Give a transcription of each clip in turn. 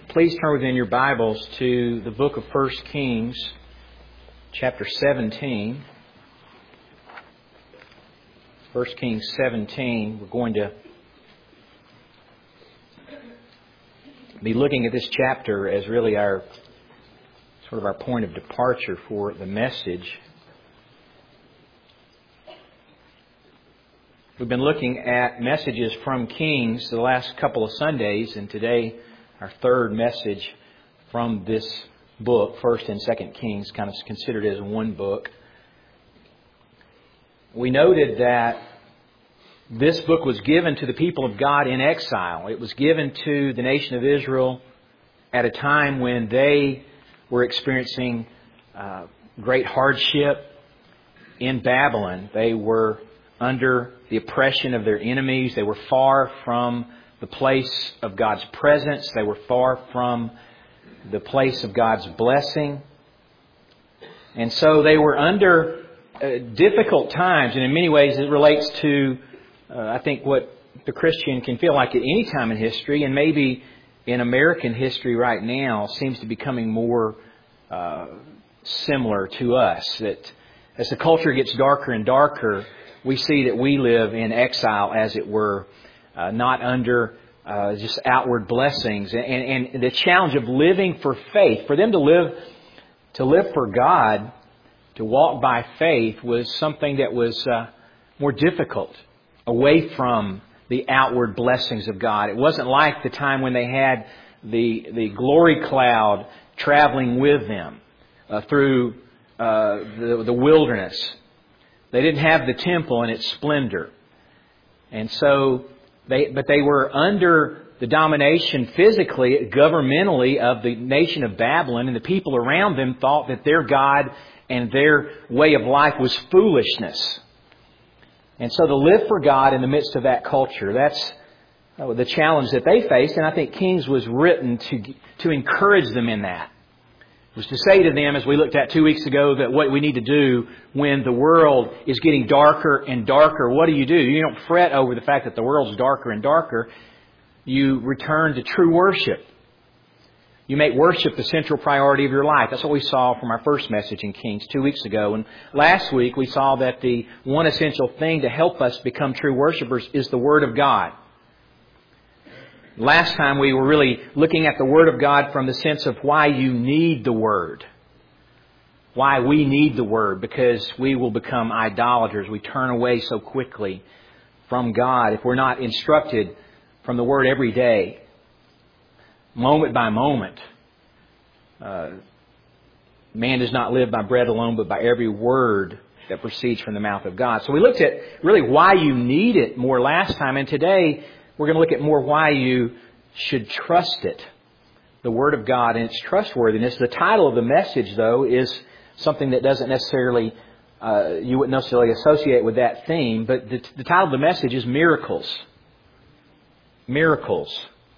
Please turn within your Bibles to the book of 1 Kings, chapter 17. 1 Kings 17, we're going to be looking at this chapter as really our point of departure for the message. We've been looking at messages from Kings the last couple of Sundays, and today our third message from this book, 1st and 2nd Kings, kind of considered as one book. We noted that this book was given to the people of God in exile. It was given to the nation of Israel at a time when they were experiencing great hardship in Babylon. They were under the oppression of their enemies. They were far from the place of God's presence. They were far from the place of God's blessing. And so they were under difficult times. And in many ways it relates to, I think, what the Christian can feel like at any time in history, and maybe in American history right now, seems to be becoming more similar to us. That as the culture gets darker and darker, we see that we live in exile, as it were, not under just outward blessings. And the challenge of living for faith, for them to live for God, to walk by faith, was something that was more difficult, away from the outward blessings of God. It wasn't like the time when they had the glory cloud traveling with them through the wilderness. They didn't have the temple in its splendor. And so, but they were under the domination physically, governmentally, of the nation of Babylon, and the people around them thought that their God and their way of life was foolishness. And so to live for God in the midst of that culture, that's the challenge that they faced, and I think Kings was written to encourage them in that. It was to say to them, as we looked at 2 weeks ago, that what we need to do when the world is getting darker and darker, what do? You don't fret over the fact that the world's darker and darker. You return to true worship. You make worship the central priority of your life. That's what we saw from our first message in Kings 2 weeks ago. And last week we saw that the one essential thing to help us become true worshipers is the Word of God. Last time we were really looking at the Word of God from the sense of why you need the Word. Why we need the Word, because we will become idolaters. We turn away so quickly from God if we're not instructed from the Word every day, moment by moment. Man does not live by bread alone, but by every word that proceeds from the mouth of God. So we looked at really why you need it more last time, and today we're going to look at more why you should trust it, the Word of God and its trustworthiness. The title of the message, though, is something that doesn't necessarily, you wouldn't necessarily associate with that theme, but the title of the message is Miracles. Miracles.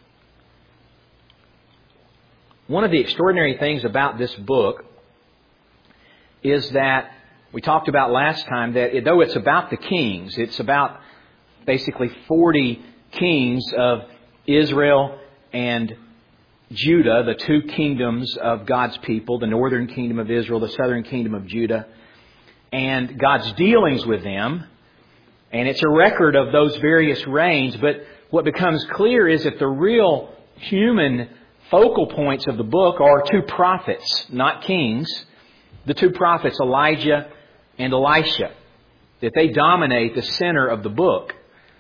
One of the extraordinary things about this book is that we talked about last time that though it's about the kings, it's about basically 40 kings of Israel and Judah, the two kingdoms of God's people, the northern kingdom of Israel, the southern kingdom of Judah, and God's dealings with them. And it's a record of those various reigns, but what becomes clear is that the real human focal points of the book are two prophets, not kings. The two prophets, Elijah and Elisha, that they dominate the center of the book.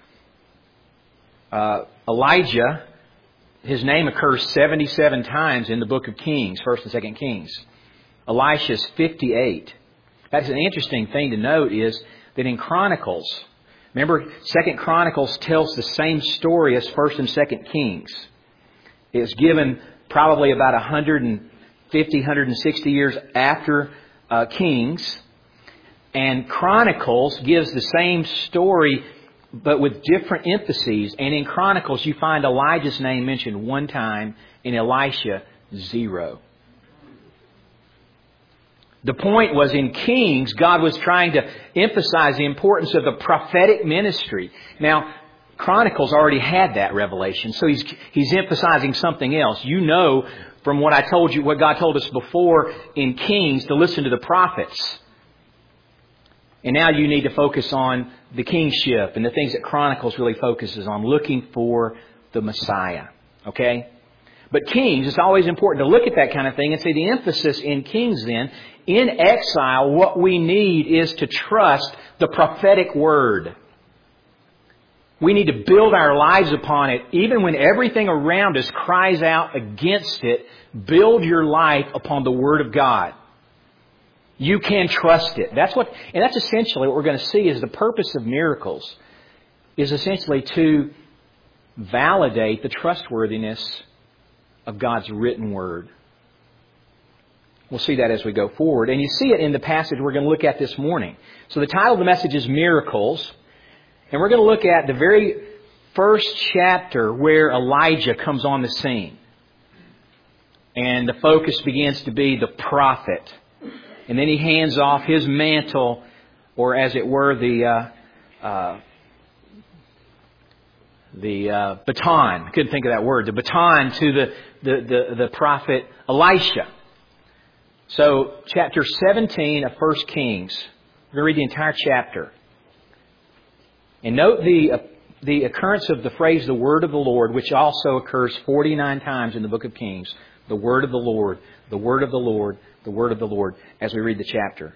Elijah, his name occurs 77 times in the book of Kings, 1st and 2nd Kings. Elisha's 58. That's an interesting thing to note, is that in Chronicles, remember, 2nd Chronicles tells the same story as 1st and 2nd Kings. It was given probably about 150, 160 years after Kings. And Chronicles gives the same story, but with different emphases. And in Chronicles, you find Elijah's name mentioned one time, in Elisha, 0. The point was, in Kings, God was trying to emphasize the importance of the prophetic ministry. Now, Chronicles already had that revelation, so he's emphasizing something else. You know from what I told you, what God told us before in Kings, to listen to the prophets. And now you need to focus on the kingship and the things that Chronicles really focuses on, looking for the Messiah. Okay? But Kings, it's always important to look at that kind of thing and say the emphasis in Kings then, in exile, what we need is to trust the prophetic word. We need to build our lives upon it. Even when everything around us cries out against it, build your life upon the Word of God. You can trust it. And that's essentially what we're going to see is the purpose of miracles is essentially to validate the trustworthiness of God's written Word. We'll see that as we go forward. And you see it in the passage we're going to look at this morning. So the title of the message is Miracles. And we're going to look at the very first chapter where Elijah comes on the scene. And the focus begins to be the prophet. And then he hands off his mantle, or as it were, the baton. I couldn't think of that word. The baton to the prophet Elisha. So, chapter 17 of 1 Kings. We're going to read the entire chapter. And note the occurrence of the phrase, the word of the Lord, which also occurs 49 times in the book of Kings. The word of the Lord, the word of the Lord, the word of the Lord, as we read the chapter.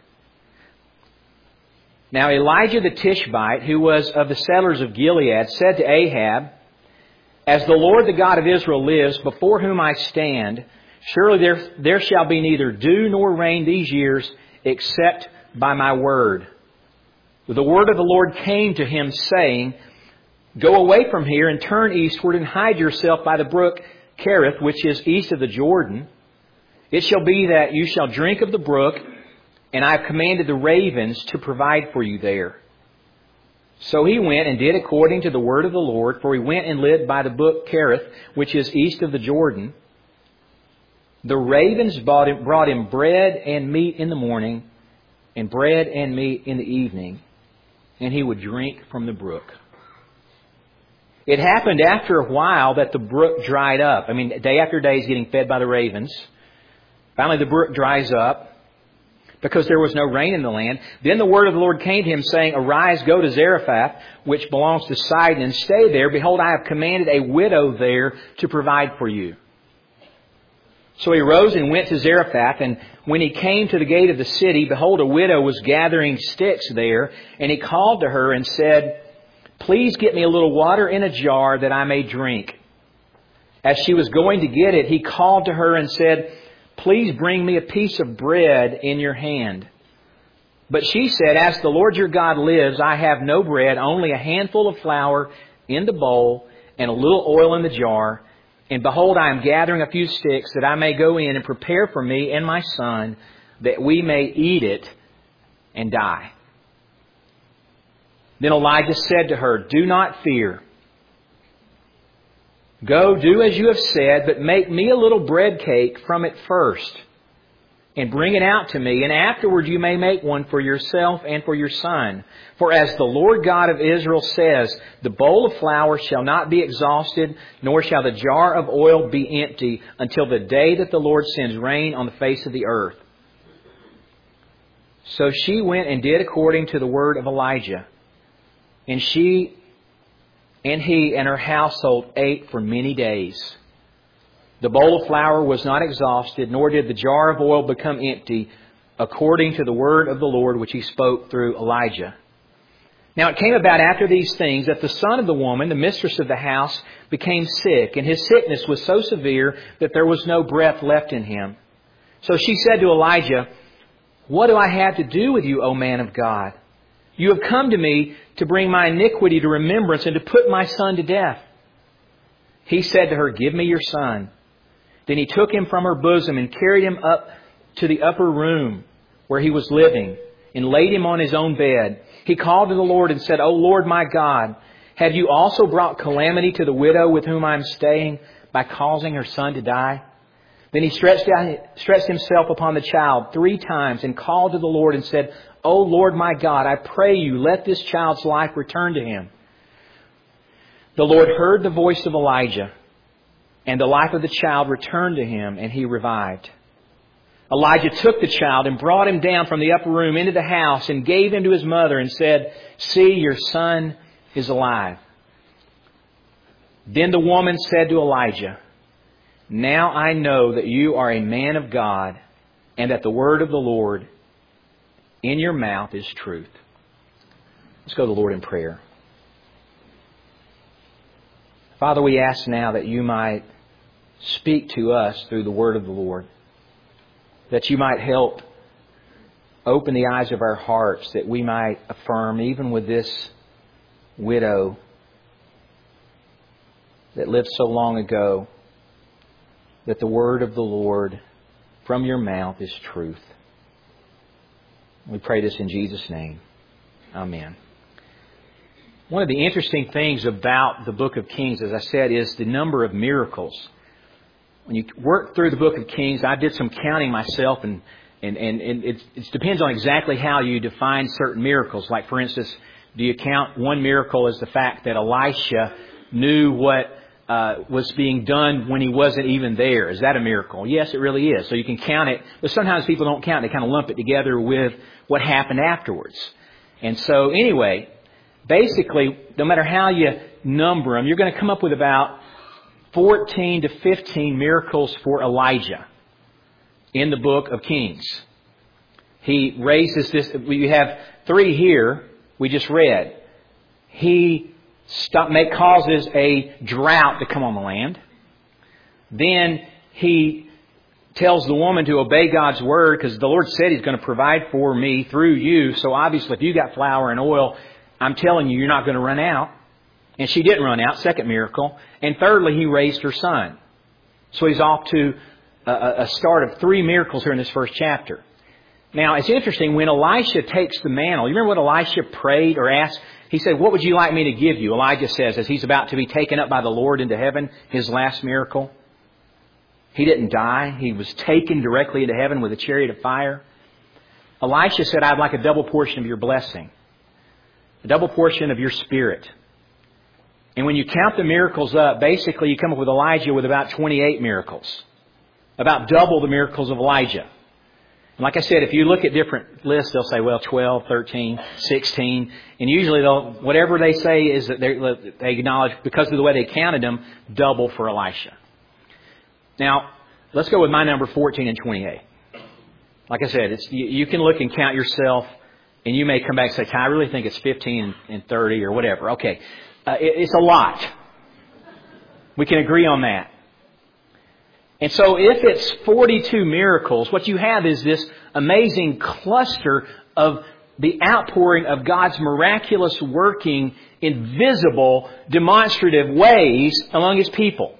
Now Elijah the Tishbite, who was of the settlers of Gilead, said to Ahab, "As the Lord, the God of Israel, lives, before whom I stand, surely there shall be neither dew nor rain these years, except by my word." The word of the Lord came to him, saying, "Go away from here and turn eastward and hide yourself by the brook Cherith, which is east of the Jordan. It shall be that you shall drink of the brook, and I have commanded the ravens to provide for you there." So he went and did according to the word of the Lord, for he went and lived by the brook Cherith, which is east of the Jordan. The ravens brought him bread and meat in the morning, and bread and meat in the evening, and he would drink from the brook. It happened after a while that the brook dried up. Day after day he's getting fed by the ravens. Finally the brook dries up because there was no rain in the land. Then the word of the Lord came to him, saying, "Arise, go to Zarephath, which belongs to Sidon, and stay there. Behold, I have commanded a widow there to provide for you." So he rose and went to Zarephath, and when he came to the gate of the city, behold, a widow was gathering sticks there, and he called to her and said, "Please get me a little water in a jar that I may drink." As she was going to get it, he called to her and said, "Please bring me a piece of bread in your hand." But she said, "As the Lord your God lives, I have no bread, only a handful of flour in the bowl and a little oil in the jar. And behold, I am gathering a few sticks that I may go in and prepare for me and my son, that we may eat it and die." Then Elijah said to her, "Do not fear. Go, do as you have said, but make me a little bread cake from it first, and bring it out to me, and afterward you may make one for yourself and for your son. For as the Lord God of Israel says, the bowl of flour shall not be exhausted, nor shall the jar of oil be empty, until the day that the Lord sends rain on the face of the earth." So she went and did according to the word of Elijah. And he and her household ate for many days. The bowl of flour was not exhausted, nor did the jar of oil become empty, according to the word of the Lord which he spoke through Elijah. Now it came about after these things that the son of the woman, the mistress of the house, became sick, and his sickness was so severe that there was no breath left in him. So she said to Elijah, "What do I have to do with you, O man of God? You have come to me to bring my iniquity to remembrance and to put my son to death." He said to her, "Give me your son." Then he took him from her bosom and carried him up to the upper room where he was living and laid him on his own bed. He called to the Lord and said, "O Lord my God, have you also brought calamity to the widow with whom I am staying by causing her son to die?" Then he stretched himself upon the child 3 times and called to the Lord and said, "O Lord my God, I pray you, let this child's life return to him." The Lord heard the voice of Elijah, and the life of the child returned to him, and he revived. Elijah took the child and brought him down from the upper room into the house and gave him to his mother and said, "See, your son is alive." Then the woman said to Elijah, "Now I know that you are a man of God, and that the word of the Lord in your mouth is truth." Let's go to the Lord in prayer. Father, we ask now that you might speak to us through the word of the Lord, that you might help open the eyes of our hearts, that we might affirm, even with this widow that lived so long ago, that the word of the Lord from your mouth is truth. We pray this in Jesus' name. Amen. One of the interesting things about the book of Kings, as I said, is the number of miracles. When you work through the book of Kings, I did some counting myself, and it depends on exactly how you define certain miracles. Like, for instance, do you count one miracle as the fact that Elisha knew what was being done when he wasn't even there? Is that a miracle? Yes, it really is. So you can count it, but sometimes people don't count. They kind of lump it together with what happened afterwards. And so anyway, basically, no matter how you number them, you're going to come up with about 14 to 15 miracles for Elijah in the book of Kings. He raises this. We have 3 here we just read. He causes a drought to come on the land. Then he tells the woman to obey God's word, because the Lord said He's going to provide for me through you. So obviously, if you got flour and oil, I'm telling you, you're not going to run out. And she didn't run out. Second miracle. And thirdly, He raised her son. So he's off to a start of 3 miracles here in this first chapter. Now, it's interesting, when Elisha takes the mantle, you remember what Elisha prayed or asked? He said, "What would you like me to give you?" Elijah says, as he's about to be taken up by the Lord into heaven, his last miracle. He didn't die. He was taken directly into heaven with a chariot of fire. Elisha said, "I'd like a double portion of your blessing, a double portion of your spirit." And when you count the miracles up, basically you come up with Elijah with about 28 miracles. About double the miracles of Elijah. And like I said, if you look at different lists, they'll say, well, 12, 13, 16. And usually whatever they say is that they acknowledge, because of the way they counted them, double for Elisha. Now, let's go with my number 14 and 28. Like I said, you can look and count yourself, and you may come back and say, I really think it's 15 and 30 or whatever. Okay. It's a lot. We can agree on that. And so if it's 42 miracles, what you have is this amazing cluster of the outpouring of God's miraculous working in visible, demonstrative ways among His people.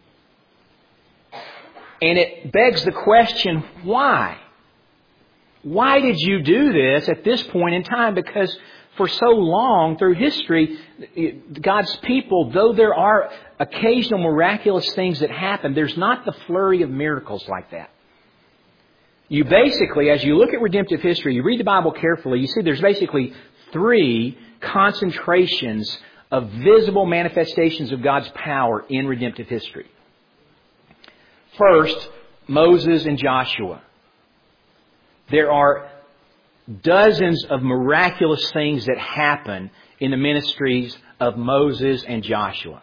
And it begs the question, why? Why did you do this at this point in time? Because for so long through history, God's people, though there are occasional miraculous things that happen, there's not the flurry of miracles like that. You basically, as you look at redemptive history, you read the Bible carefully, you see there's basically 3 concentrations of visible manifestations of God's power in redemptive history. First, Moses and Joshua. There are dozens of miraculous things that happen in the ministries of Moses and Joshua.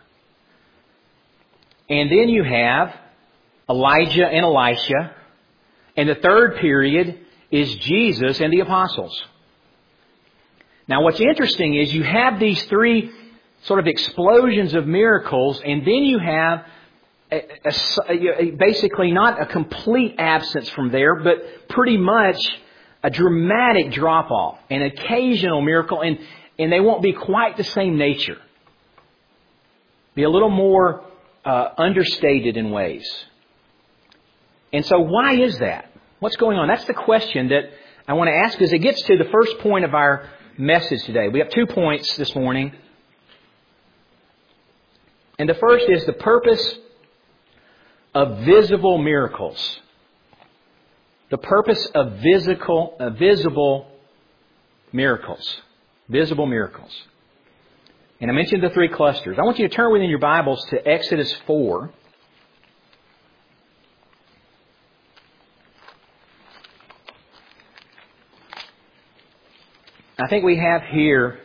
And then you have Elijah and Elisha. And the third period is Jesus and the apostles. Now what's interesting is you have these 3 sort of explosions of miracles, and then you have basically not a complete absence from there, but pretty much a dramatic drop-off, an occasional miracle, and they won't be quite the same nature. Be a little more understated in ways. And so why is that? What's going on? That's the question that I want to ask as it gets to the first point of our message today. We have 2 points this morning. And the first is the purpose of visible miracles. The purpose of visible miracles. Visible miracles. And I mentioned the three clusters. I want you to turn within your Bibles to Exodus 4. I think we have here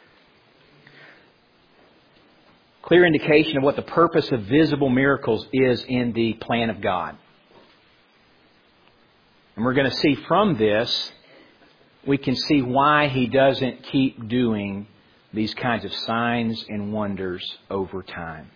clear indication of what the purpose of visible miracles is in the plan of God. And we're going to see from this, we can see why He doesn't keep doing these kinds of signs and wonders over time.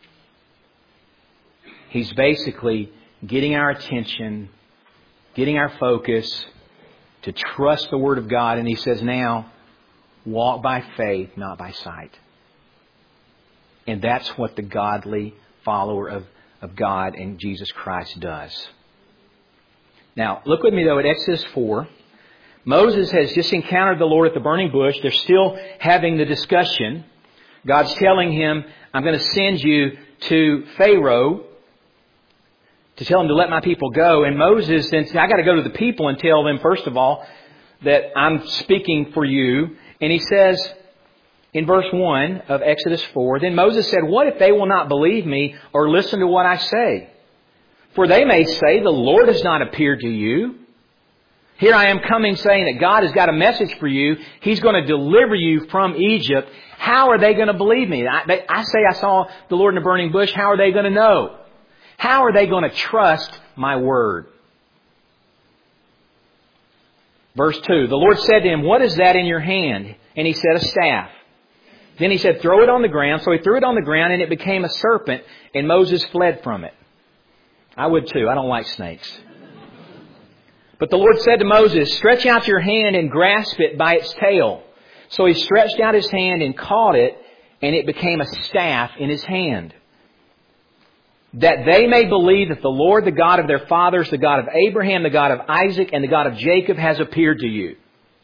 He's basically getting our attention, getting our focus to trust the Word of God. And He says now, walk by faith, not by sight. And that's what the godly follower of God and Jesus Christ does. Now, look with me though at Exodus 4. Moses has just encountered the Lord at the burning bush. They're still having the discussion. God's telling him, I'm going to send you to Pharaoh to tell him to let my people go. And Moses then said, I got to go to the people and tell them, first of all, that I'm speaking for you. And he says in verse 1 of Exodus 4, then Moses said, what if they will not believe me or listen to what I say? For they may say, the Lord has not appeared to you. Here I am coming saying that God has got a message for you. He's going to deliver you from Egypt. How are they going to believe me? I say I saw the Lord in the burning bush. How are they going to know? How are they going to trust my word? Verse 2, the Lord said to him, what is that in your hand? And he said, a staff. Then he said, throw it on the ground. So he threw it on the ground and it became a serpent and Moses fled from it. I would too. I don't like snakes. But the Lord said to Moses, stretch out your hand and grasp it by its tail. So he stretched out his hand and caught it, and it became a staff in his hand. That they may believe that the Lord, the God of their fathers, the God of Abraham, the God of Isaac, and the God of Jacob has appeared to you.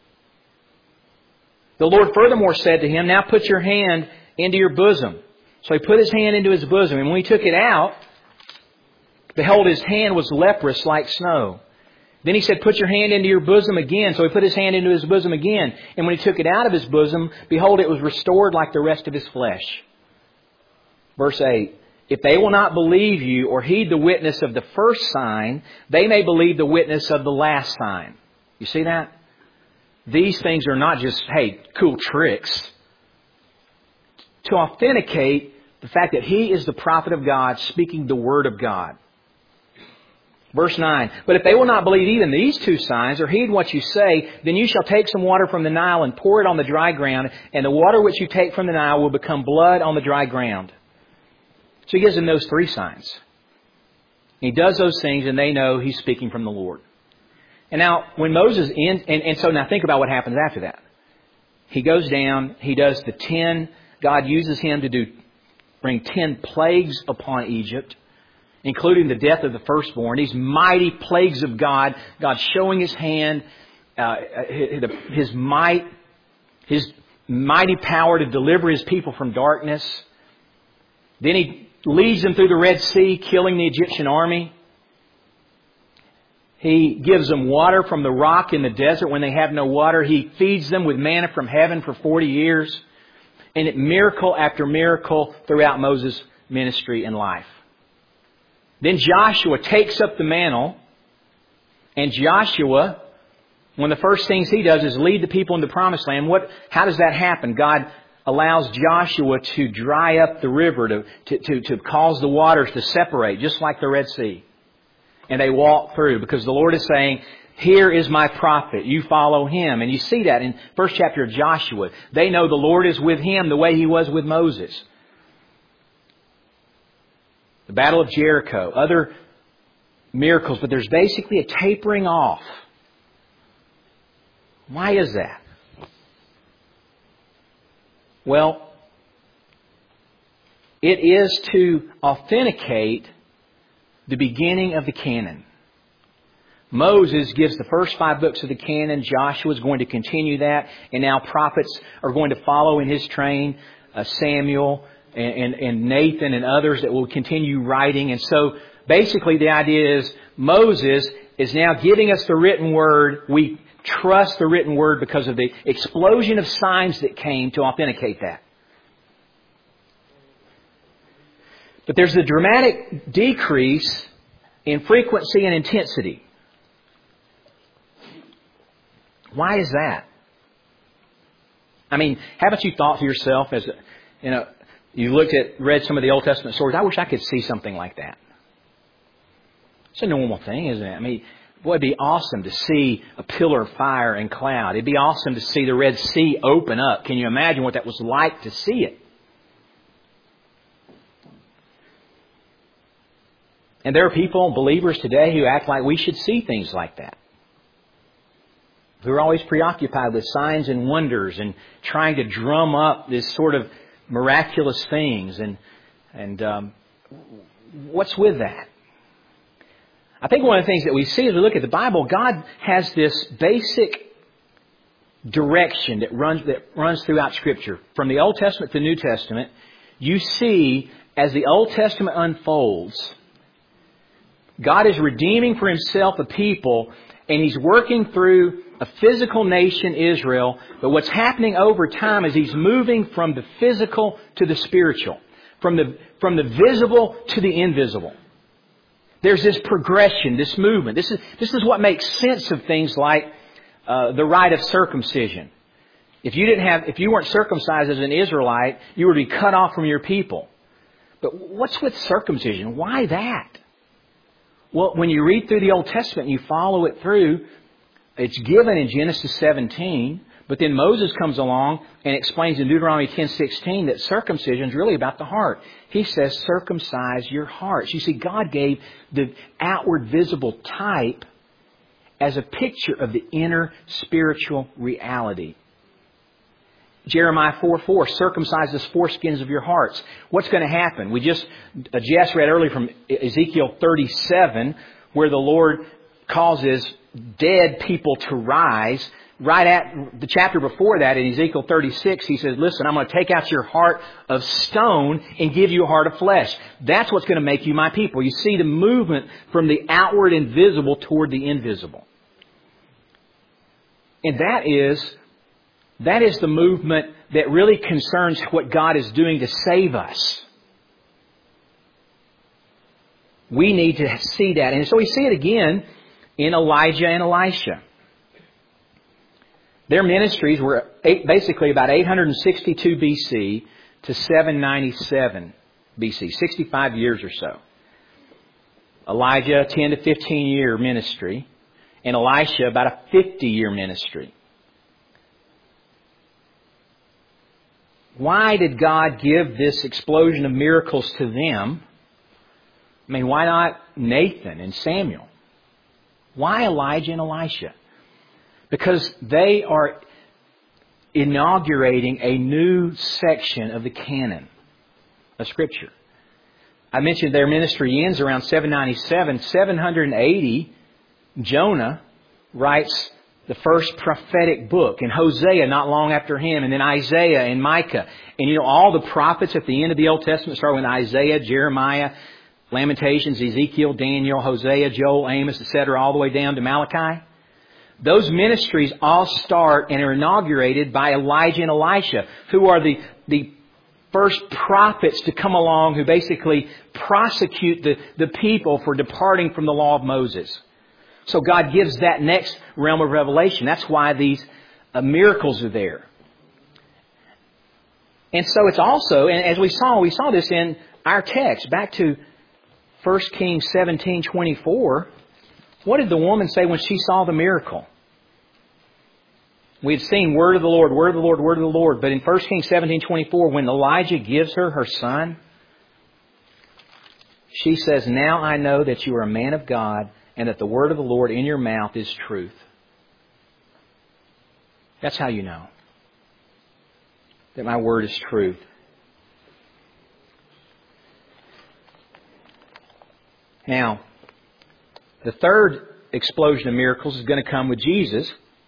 The Lord furthermore said to him, now put your hand into your bosom. So he put his hand into his bosom, and when he took it out, behold, his hand was leprous like snow. Then he said, put your hand into your bosom again. So he put his hand into his bosom again. And when he took it out of his bosom, behold, it was restored like the rest of his flesh. Verse 8, if they will not believe you or heed the witness of the first sign, they may believe the witness of the last sign. You see that? These things are not just, hey, cool tricks. To authenticate the fact that he is the prophet of God speaking the word of God. Verse 9, but if they will not believe even these two signs or heed what you say, then you shall take some water from the Nile and pour it on the dry ground, and the water which you take from the Nile will become blood on the dry ground. So he gives them those three signs. He does those things and they know he's speaking from the Lord. And now when Moses ends, and so now think about what happens after that. He goes down, he does the 10, God uses him to bring 10 plagues upon Egypt, including the death of the firstborn. These mighty plagues of God. God showing His hand, His might, His mighty power to deliver His people from darkness. Then He leads them through the Red Sea, killing the Egyptian army. He gives them water from the rock in the desert when they have no water. He feeds them with manna from heaven for 40 years. And miracle after miracle throughout Moses' ministry and life. Then Joshua takes up the mantle, and Joshua, one of the first things he does is lead the people into the promised land. How does that happen? God allows Joshua to dry up the river, to cause the waters to separate, just like the Red Sea. And they walk through, because the Lord is saying, here is my prophet, you follow him. And you see that in first chapter of Joshua. They know the Lord is with him the way he was with Moses. The Battle of Jericho, other miracles, but there's basically a tapering off. Why is that? Well, it is to authenticate the beginning of the canon. Moses gives the first 5 books of the canon. Joshua is going to continue that. And now prophets are going to follow in his train. Samuel and Nathan and others that will continue writing. And so basically the idea is Moses is now giving us the written word. We trust the written word because of the explosion of signs that came to authenticate that. But there's a dramatic decrease in frequency and intensity. Why is that? I mean, haven't you thought to yourself as you read some of the Old Testament stories, I wish I could see something like that. It's a normal thing, isn't it? I mean, boy, it'd be awesome to see a pillar of fire and cloud. It'd be awesome to see the Red Sea open up. Can you imagine what that was like to see it? And there are people, believers today, who act like we should see things like that. Who are always preoccupied with signs and wonders and trying to drum up this sort of miraculous things. And what's with that? I think one of the things that we see as we look at the Bible, God has this basic direction that runs throughout Scripture. From the Old Testament to the New Testament, you see as the Old Testament unfolds, God is redeeming for Himself a people, and He's working through a physical nation, Israel. But what's happening over time is He's moving from the physical to the spiritual, from the visible to the invisible. There's this progression, this movement. This is what makes sense of things like the rite of circumcision. If you weren't circumcised as an Israelite, you would be cut off from your people. But what's with circumcision? Why that? Well, when you read through the Old Testament and you follow it through, it's given in Genesis 17, but then Moses comes along and explains in Deuteronomy 10:16 that circumcision is really about the heart. He says, circumcise your hearts. You see, God gave the outward visible type as a picture of the inner spiritual reality. Jeremiah 4:4, circumcise the foreskins of your hearts. What's going to happen? Jess read earlier from Ezekiel 37, where the Lord causes dead people to rise. Right at the chapter before that, in Ezekiel 36, He says, listen, I'm going to take out your heart of stone and give you a heart of flesh. That's what's going to make you my people. You see the movement from the outward and visible toward the invisible. And that is the movement that really concerns what God is doing to save us. We need to see that. And so we see it again in Elijah and Elisha. Their ministries were basically about 862 BC to 797 BC, 65 years or so. Elijah, 10 to 15 year ministry, and Elisha, about a 50-year ministry. Why did God give this explosion of miracles to them? I mean, why not Nathan and Samuel? Why Elijah and Elisha? Because they are inaugurating a new section of the canon of Scripture. I mentioned their ministry ends around 797. 780, Jonah writes the first prophetic book, and Hosea not long after him, and then Isaiah and Micah. And all the prophets at the end of the Old Testament start with Isaiah, Jeremiah, Lamentations, Ezekiel, Daniel, Hosea, Joel, Amos, etc., all the way down to Malachi. Those ministries all start and are inaugurated by Elijah and Elisha, who are the first prophets to come along who basically prosecute the people for departing from the law of Moses. So God gives that next realm of revelation. That's why these miracles are there. And so it's also, and as we saw this in our text, back to 1 Kings 17:24. What did the woman say when she saw the miracle? We had seen word of the Lord, word of the Lord, word of the Lord. But in 1 Kings 17:24, when Elijah gives her son, she says, now I know that you are a man of God and that the word of the Lord in your mouth is truth. That's how you know that my word is truth. Now, the third explosion of miracles is going to come with Jesus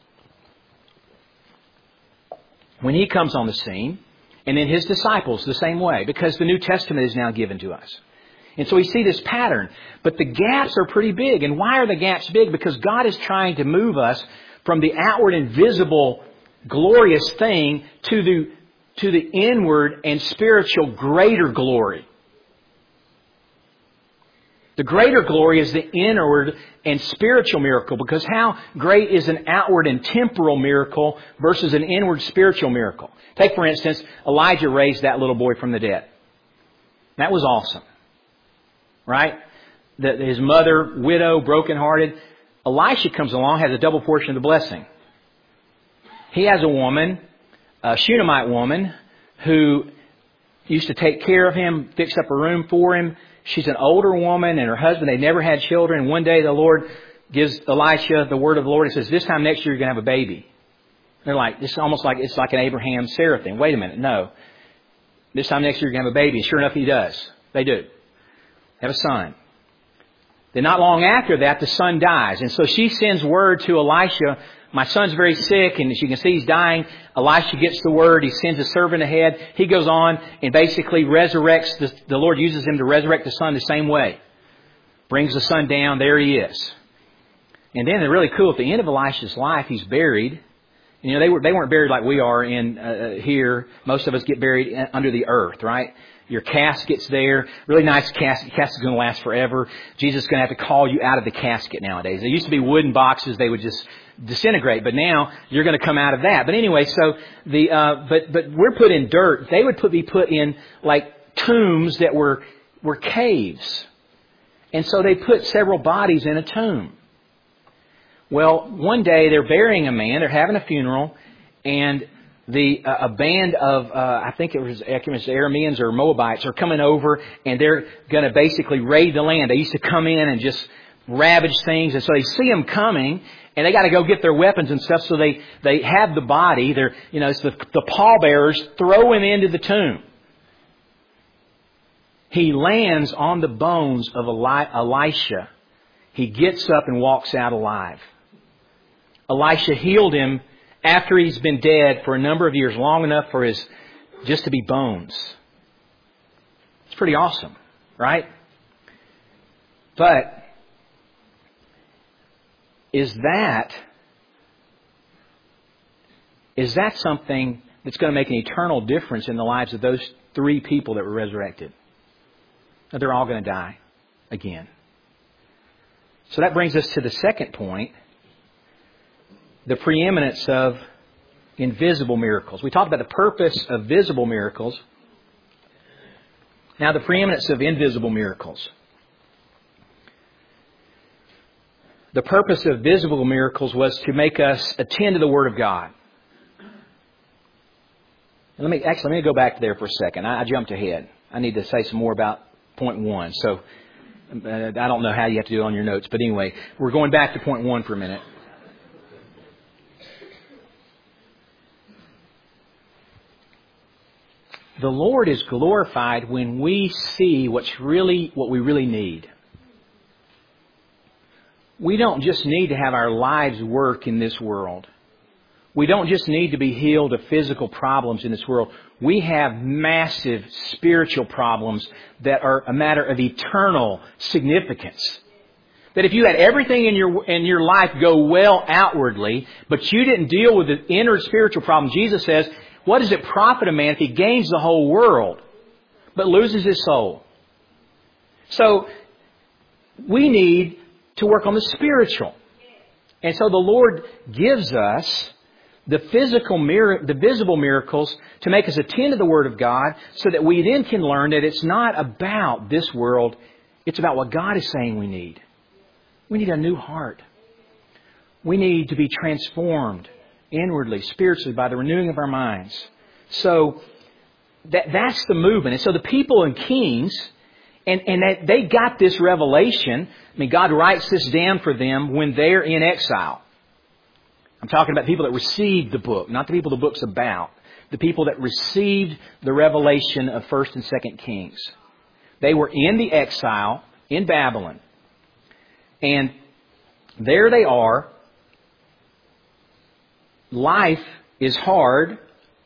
when He comes on the scene, and then His disciples the same way, because the New Testament is now given to us. And so we see this pattern, but the gaps are pretty big. And why are the gaps big? Because God is trying to move us from the outward and visible glorious thing to the inward and spiritual greater glory. The greater glory is the inward and spiritual miracle, because how great is an outward and temporal miracle versus an inward spiritual miracle? Take, for instance, Elijah raised that little boy from the dead. That was awesome. Right? His mother, widow, brokenhearted. Elisha comes along, has a double portion of the blessing. He has a woman, a Shunammite woman, who used to take care of him, fix up a room for him. She's an older woman, and her husband, they never had children. One day the Lord gives Elisha the word of the Lord and says, this time next year you're going to have a baby. They're like, it's almost like it's like an Abraham-Sarah thing. Wait a minute, no. This time next year you're going to have a baby. And sure enough, he does. They do. They have a son. Then not long after that, the son dies. And so she sends word to Elisha, my son's very sick, and as you can see, he's dying. Elisha gets the word. He sends a servant ahead. He goes on and basically resurrects. The Lord uses him to resurrect the son the same way. Brings the son down. There he is. And then they're really cool. At the end of Elisha's life, he's buried. You know, they weren't buried like we are in here. Most of us get buried under the earth, right? Your casket's there. Really nice casket. The casket's going to last forever. Jesus is going to have to call you out of the casket nowadays. There used to be wooden boxes. They would just disintegrate. But now you're going to come out of that. But anyway, so but we're put in dirt. They would be put in like tombs that were caves. And so they put several bodies in a tomb. Well, one day they're burying a man. They're having a funeral, and a band of I think it was Arameans or Moabites are coming over, and they're going to basically raid the land. They used to come in and just ravage things, and so they see them coming, and they got to go get their weapons and stuff. So they have the body. It's the pallbearers throw him into the tomb. He lands on the bones of Elisha. He gets up and walks out alive. Elisha healed him after he's been dead for a number of years, long enough for his just to be bones. It's pretty awesome, right? But is that something that's going to make an eternal difference in the lives of those three people that were resurrected? That they're all going to die again. So that brings us to the second point. The preeminence of invisible miracles. We talked about the purpose of visible miracles. Now the preeminence of invisible miracles. The purpose of visible miracles was to make us attend to the Word of God. Let me go back there for a second. I jumped ahead. I need to say some more about point one. So I don't know how you have to do it on your notes. But anyway, we're going back to point one for a minute. The Lord is glorified when we see what we really need. We don't just need to have our lives work in this world. We don't just need to be healed of physical problems in this world. We have massive spiritual problems that are a matter of eternal significance. That if you had everything in your life go well outwardly, but you didn't deal with the inner spiritual problem, Jesus says, what does it profit a man if he gains the whole world but loses his soul? So we need to work on the spiritual. And so the Lord gives us the visible miracles to make us attend to the Word of God so that we then can learn that it's not about this world. It's about what God is saying we need. We need a new heart. We need to be transformed inwardly, spiritually, by the renewing of our minds. So that's the movement. And so the people in Kings, and they got this revelation. I mean, God writes this down for them when they're in exile. I'm talking about people that received the book, not the people the book's about. The people that received the revelation of 1st and 2nd Kings. They were in the exile in Babylon. And there they are. Life is hard.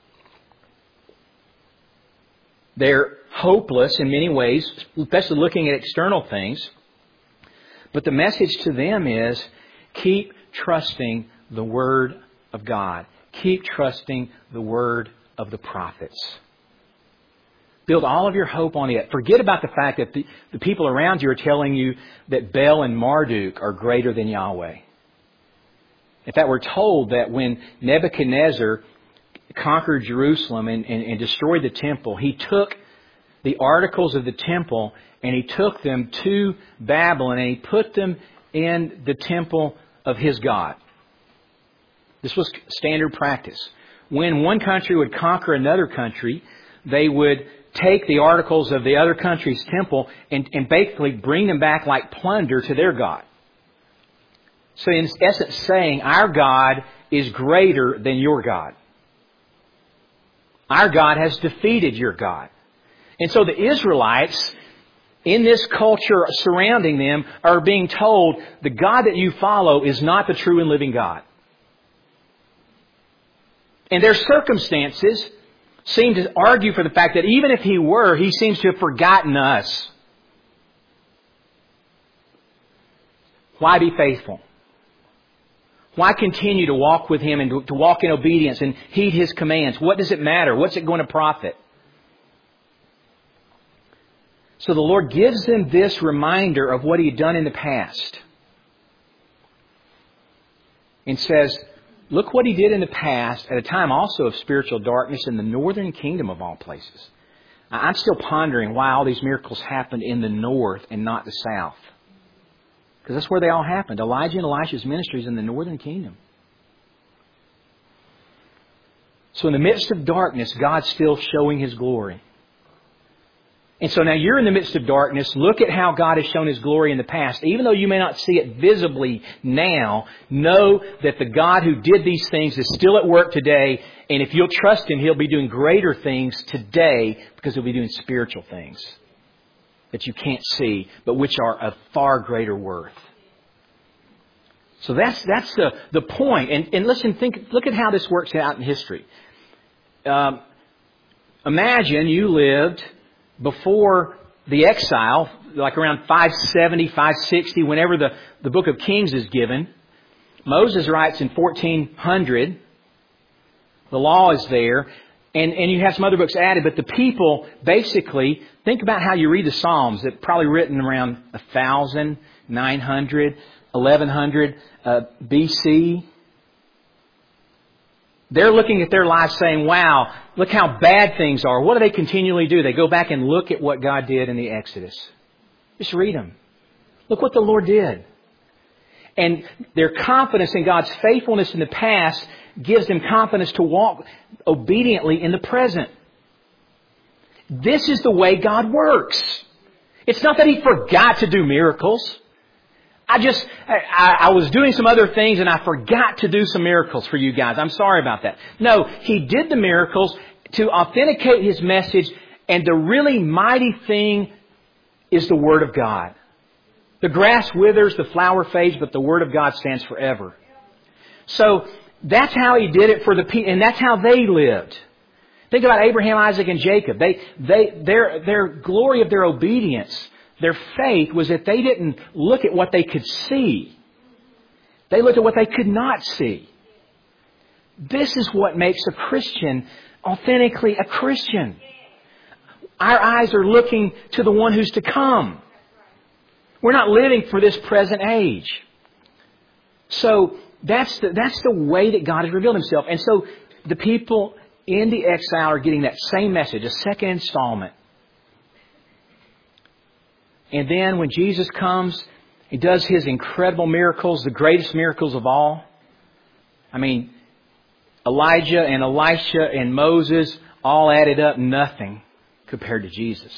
They're hopeless in many ways, especially looking at external things. But the message to them is, keep trusting the Word of God. Keep trusting the Word of the prophets. Build all of your hope on it. Forget about the fact that the people around you are telling you that Baal and Marduk are greater than Yahweh. In fact, we're told that when Nebuchadnezzar conquered Jerusalem and destroyed the temple, he took the articles of the temple and he took them to Babylon and he put them in the temple of his God. This was standard practice. When one country would conquer another country, they would take the articles of the other country's temple and basically bring them back like plunder to their God. So in essence saying, our God is greater than your God. Our God has defeated your God. And so the Israelites, in this culture surrounding them, are being told, the God that you follow is not the true and living God. And their circumstances seem to argue for the fact that even if He were, He seems to have forgotten us. Why be faithful? Why continue to walk with Him and to walk in obedience and heed His commands? What does it matter? What's it going to profit? So the Lord gives them this reminder of what He had done in the past. And says, look what He did in the past at a time also of spiritual darkness in the northern kingdom of all places. I'm still pondering why all these miracles happened in the north and not the south. Because that's where they all happened. Elijah and Elisha's ministry is in the northern kingdom. So in the midst of darkness, God's still showing His glory. And so now you're in the midst of darkness. Look at how God has shown His glory in the past. Even though you may not see it visibly now, know that the God who did these things is still at work today. And if you'll trust Him, He'll be doing greater things today because He'll be doing spiritual things that you can't see, but which are of far greater worth. So that's the point. And listen, look at how this works out in history. Imagine you lived before the exile, like around 570, 560, whenever the book of Kings is given. Moses writes in 1400. The law is there. And you have some other books added, but the people basically, think about how you read the Psalms. They're probably written around 1900, 1100 BC. They're looking at their lives saying, wow, look how bad things are. What do they continually do? They go back and look at what God did in the Exodus. Just read them. Look what the Lord did. And their confidence in God's faithfulness in the past gives them confidence to walk obediently in the present. This is the way God works. It's not that He forgot to do miracles. I was doing some other things and I forgot to do some miracles for you guys. I'm sorry about that. No, He did the miracles to authenticate His message, and the really mighty thing is the Word of God. The grass withers, the flower fades, but the Word of God stands forever. So that's how He did it for the people, and that's how they lived. Think about Abraham, Isaac, and Jacob. Their glory of their obedience, their faith, was that they didn't look at what they could see. They looked at what they could not see. This is what makes a Christian authentically a Christian. Our eyes are looking to the one who's to come. We're not living for this present age. So that's the way that God has revealed Himself. And so the people in the exile are getting that same message, a second installment. And then when Jesus comes, He does His incredible miracles, the greatest miracles of all. I mean, Elijah and Elisha and Moses all added up nothing compared to Jesus.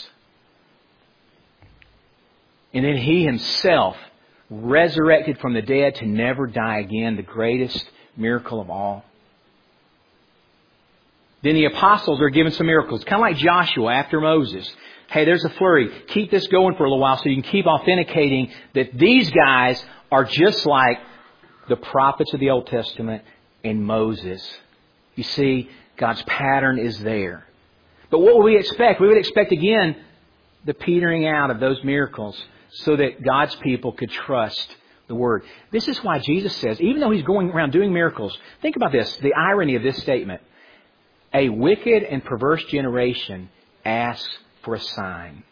And then He Himself resurrected from the dead to never die again, the greatest miracle of all. Then the apostles are given some miracles, kind of like Joshua after Moses. Hey, there's a flurry. Keep this going for a little while so you can keep authenticating that these guys are just like the prophets of the Old Testament and Moses. You see, God's pattern is there. But what would we expect? We would expect again the petering out of those miracles so that God's people could trust the Word. This is why Jesus says, even though He's going around doing miracles, think about this, the irony of this statement. A wicked and perverse generation asks for a sign.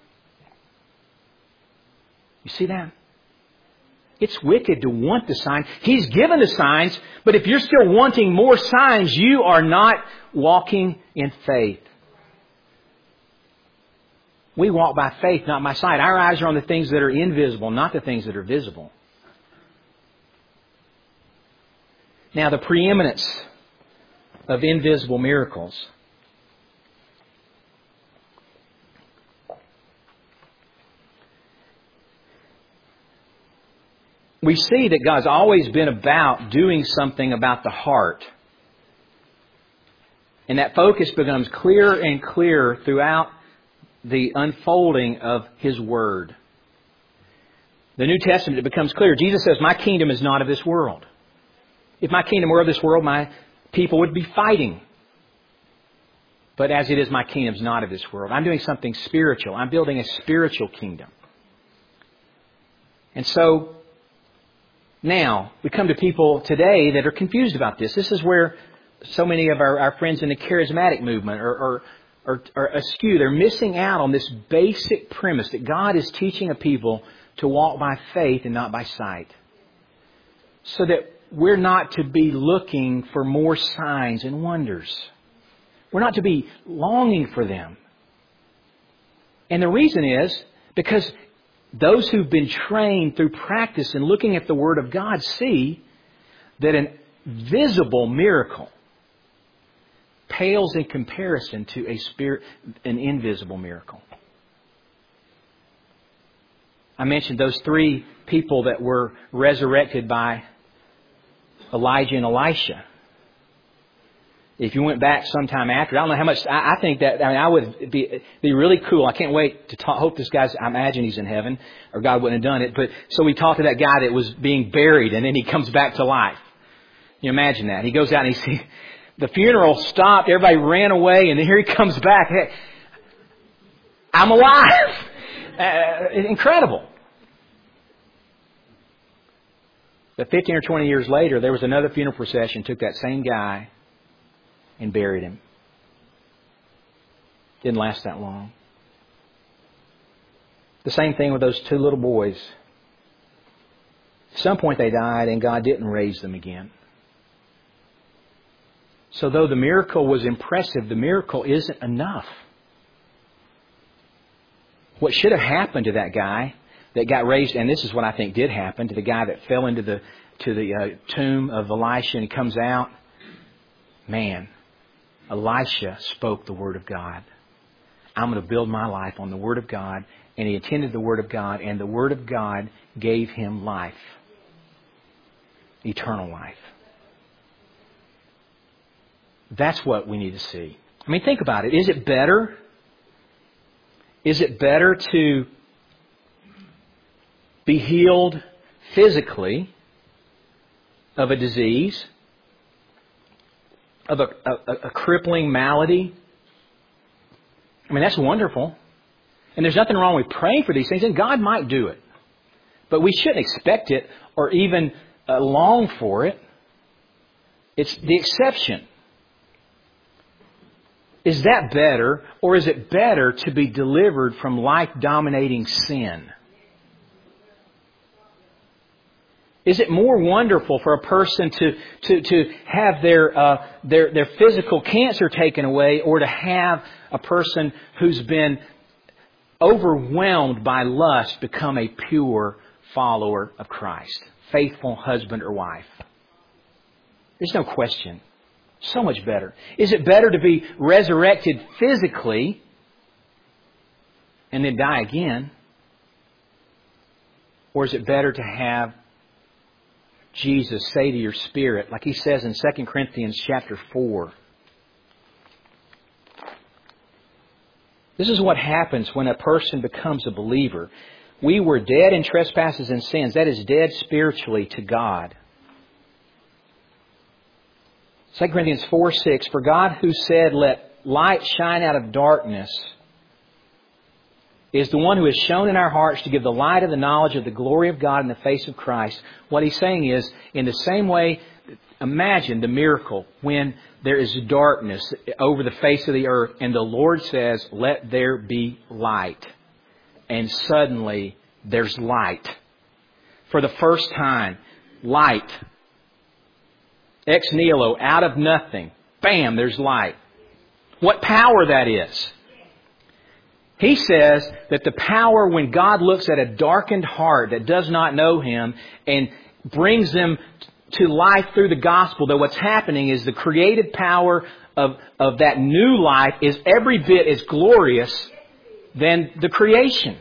You see that? It's wicked to want the sign. He's given the signs, but if you're still wanting more signs, you are not walking in faith. We walk by faith, not by sight. Our eyes are on the things that are invisible, not the things that are visible. Now, the preeminence of invisible miracles. We see that God's always been about doing something about the heart. And that focus becomes clearer and clearer throughout the unfolding of His Word. The New Testament, it becomes clear. Jesus says, my kingdom is not of this world. If my kingdom were of this world, my people would be fighting. But as it is, my kingdom is not of this world. I'm doing something spiritual. I'm building a spiritual kingdom. And so, now, we come to people today that are confused about this. This is where so many of our friends in the charismatic movement are askew. They're missing out on this basic premise that God is teaching a people to walk by faith and not by sight. So that we're not to be looking for more signs and wonders. We're not to be longing for them. And the reason is because those who've been trained through practice and looking at the Word of God see that an visible miracle pales in comparison to an invisible miracle. I mentioned those 3 people that were resurrected by Elijah and Elisha. If you went back sometime after, I don't know how much, I think that, I would be really cool. I can't wait to talk, hope this guy's, I imagine he's in heaven, or God wouldn't have done it. But, so we talked to that guy that was being buried, and then he comes back to life. You imagine that. He goes out and he sees, the funeral stopped, everybody ran away, and then here he comes back. Hey, I'm alive! Incredible. But 15 or 20 years later, there was another funeral procession, took that same guy, and buried him. Didn't last that long. The same thing with those 2 little boys. At some point they died and God didn't raise them again. So though the miracle was impressive, the miracle isn't enough. What should have happened to that guy that got raised, and this is what I think did happen, to the guy that fell into the tomb of Elisha and he comes out, man, Elisha spoke the Word of God. I'm going to build my life on the Word of God. And he attended the Word of God. And the Word of God gave him life. Eternal life. That's what we need to see. I mean, think about it. Is it better? Is it better to be healed physically of a disease, of a crippling malady? I mean, that's wonderful. And there's nothing wrong with praying for these things, and God might do it. But we shouldn't expect it or even long for it. It's the exception. Is that better, or is it better to be delivered from life-dominating sin? Is it more wonderful for a person to have their physical cancer taken away, or to have a person who's been overwhelmed by lust become a pure follower of Christ, faithful husband or wife? There's no question. So much better. Is it better to be resurrected physically and then die again? Or is it better to have Jesus say to your spirit, like He says in 2 Corinthians chapter 4. This is what happens when a person becomes a believer. We were dead in trespasses and sins. That is dead spiritually to God. 2 Corinthians 4:6, for God who said, let light shine out of darkness, is the one who has shown in our hearts to give the light of the knowledge of the glory of God in the face of Christ. What He's saying is, in the same way Imagine the miracle when there is darkness over the face of the earth and the Lord says, "Let there be light." And suddenly there's light. For the first time, light. Ex nihilo, out of nothing. Bam, there's light. What power that is. He says that the power when God looks at a darkened heart that does not know Him and brings them to life through the gospel, that what's happening is the creative power of that new life is every bit as glorious than the creation.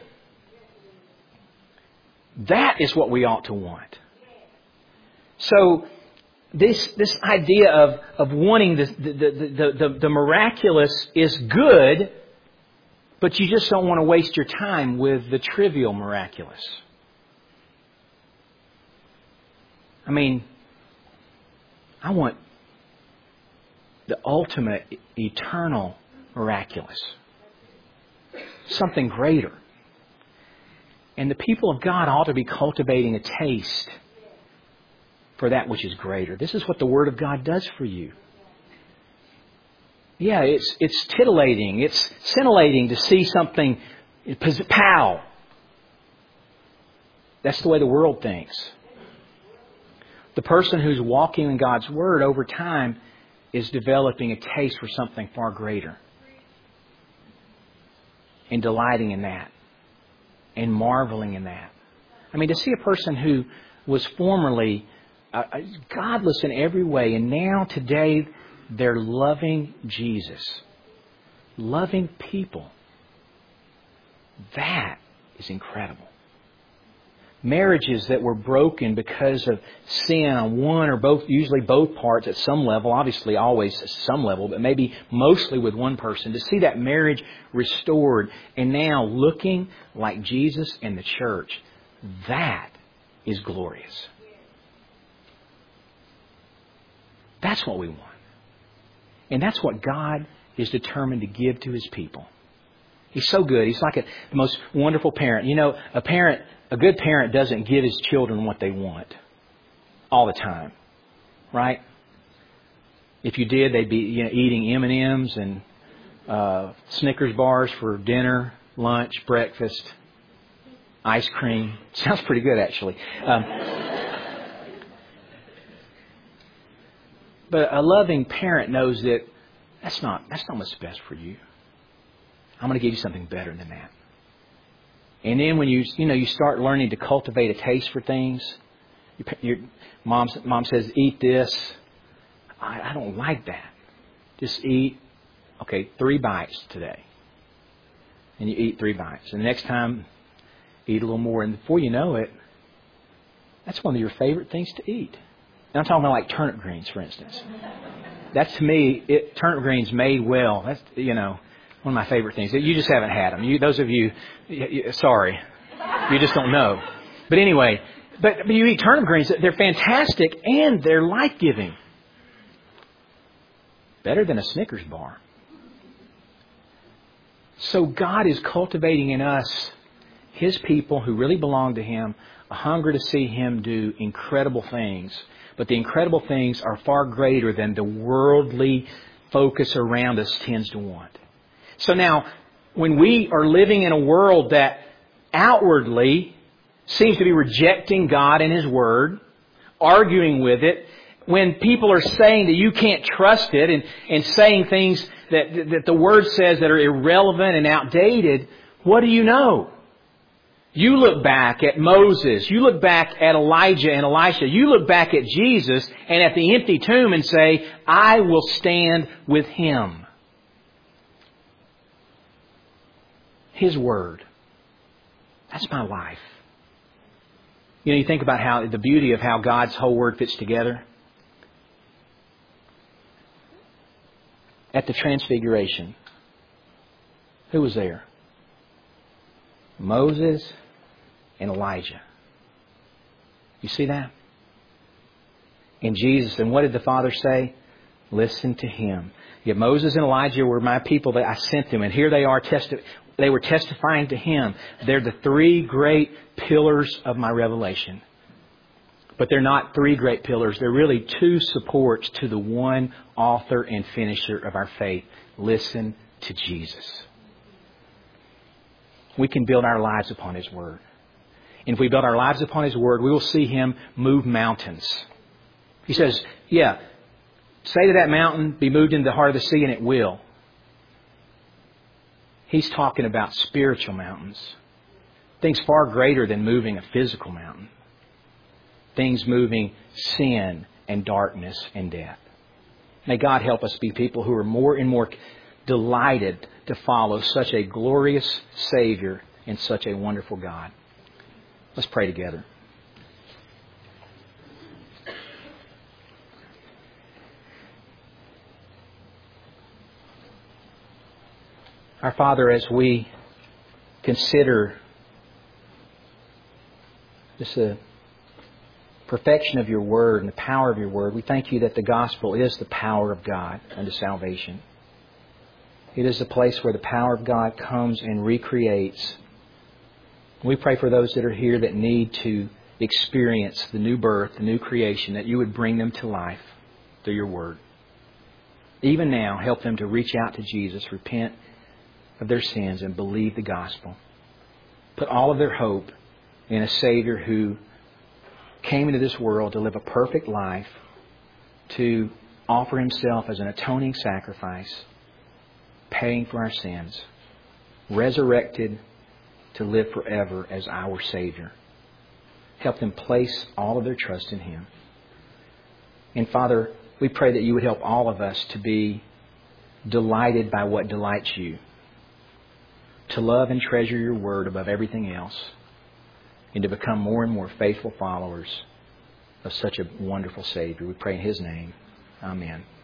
That is what we ought to want. So this idea of wanting the miraculous is good, but you just don't want to waste your time with the trivial miraculous. I mean, I want the ultimate, eternal miraculous. Something greater. And the people of God ought to be cultivating a taste for that which is greater. This is what the Word of God does for you. Yeah, it's titillating. It's scintillating to see something, pow. That's the way the world thinks. The person who's walking in God's Word over time is developing a taste for something far greater. And delighting in that. And marveling in that. I mean, to see a person who was formerly godless in every way, and now today they're loving Jesus. Loving people. That is incredible. Marriages that were broken because of sin on one or both, usually both parts at some level, obviously always at some level, but maybe mostly with one person. To see that marriage restored and now looking like Jesus and the church, that is glorious. That's what we want. And that's what God is determined to give to His people. He's so good. He's like the most wonderful parent. You know, a good parent doesn't give his children what they want all the time, right? If you did, they'd be eating M&Ms and Snickers bars for dinner, lunch, breakfast, ice cream. Sounds pretty good, actually. But a loving parent knows that that's not what's best for you. I'm going to give you something better than that. And then when you start learning to cultivate a taste for things, your mom says, "Eat this." I don't like that. Just eat, 3 bites today. And you eat 3 bites. And the next time, eat a little more. And before you know it, that's one of your favorite things to eat. And I'm talking about like turnip greens, for instance. That's, to me, turnip greens made well. That's, one of my favorite things. You just haven't had them. Those of you, sorry. You just don't know. But anyway, but you eat turnip greens. They're fantastic and they're life-giving. Better than a Snickers bar. So God is cultivating in us, His people who really belong to Him, a hunger to see Him do incredible things. But the incredible things are far greater than the worldly focus around us tends to want. So now, when we are living in a world that outwardly seems to be rejecting God and His Word, arguing with it, when people are saying that you can't trust it and saying things that the Word says that are irrelevant and outdated, what do you know? You look back at Moses, you look back at Elijah and Elisha, you look back at Jesus and at the empty tomb and say, "I will stand with Him." His Word. That's my life. You think about how the beauty of how God's whole Word fits together. At the Transfiguration, who was there? Moses and Elijah. You see that? And Jesus, and what did the Father say? Listen to Him. Yet Moses and Elijah were my people that I sent them, and here they are they were testifying to Him. They're the 3 great pillars of my revelation. But they're not three great pillars. They're really two supports to the one author and finisher of our faith. Listen to Jesus. We can build our lives upon His Word. And if we build our lives upon His Word, we will see Him move mountains. He says, yeah, say to that mountain, be moved into the heart of the sea, and it will. He's talking about spiritual mountains. Things far greater than moving a physical mountain. Things moving sin and darkness and death. May God help us be people who are more and more delighted to follow such a glorious Savior and such a wonderful God. Let's pray together. Our Father, as we consider just the perfection of Your Word and the power of Your Word, we thank You that the gospel is the power of God unto salvation. It is the place where the power of God comes and recreates. We pray for those that are here that need to experience the new birth, the new creation, that You would bring them to life through Your Word. Even now, help them to reach out to Jesus, repent of their sins, and believe the gospel. Put all of their hope in a Savior who came into this world to live a perfect life, to offer Himself as an atoning sacrifice, paying for our sins, resurrected to live forever as our Savior. Help them place all of their trust in Him. And Father, we pray that You would help all of us to be delighted by what delights You, to love and treasure Your Word above everything else, and to become more and more faithful followers of such a wonderful Savior. We pray in His name. Amen.